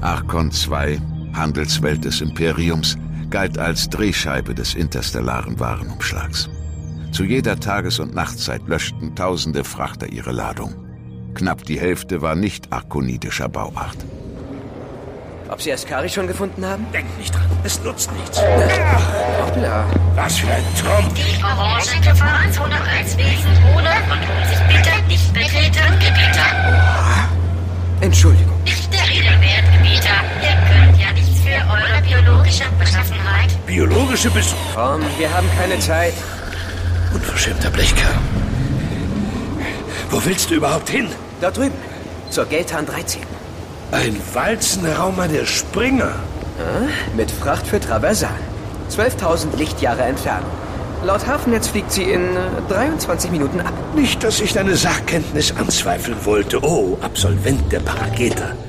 Archon II, Handelswelt des Imperiums, galt als Drehscheibe des interstellaren Warenumschlags. Zu jeder Tages- und Nachtzeit löschten tausende Frachter ihre Ladung. Knapp die Hälfte war nicht arkonidischer Bauart. Ob Sie Askari schon gefunden haben? Denk nicht dran, es nutzt nichts. Hoppla. Was für ein Trumpf. Die orange Gefahrenzone als Wesenzone und sich bitte nicht betretenen Gebieter. Entschuldigung. Nicht der Rede wert, Gebieter. Ihr könnt ja nichts für eure biologische Beschaffenheit. Biologische Komm, wir haben keine Zeit. Unverschämter Blechkerl. Wo willst du überhaupt hin? Dort drüben. Zur Geltan 13. Ein Walzenraumer der Springer. Mit Fracht für Traversal. 12.000 Lichtjahre Entfernung. Laut Hafennetz fliegt sie in 23 Minuten ab. Nicht, dass ich deine Sachkenntnis anzweifeln wollte. Oh, Absolvent der Parageta.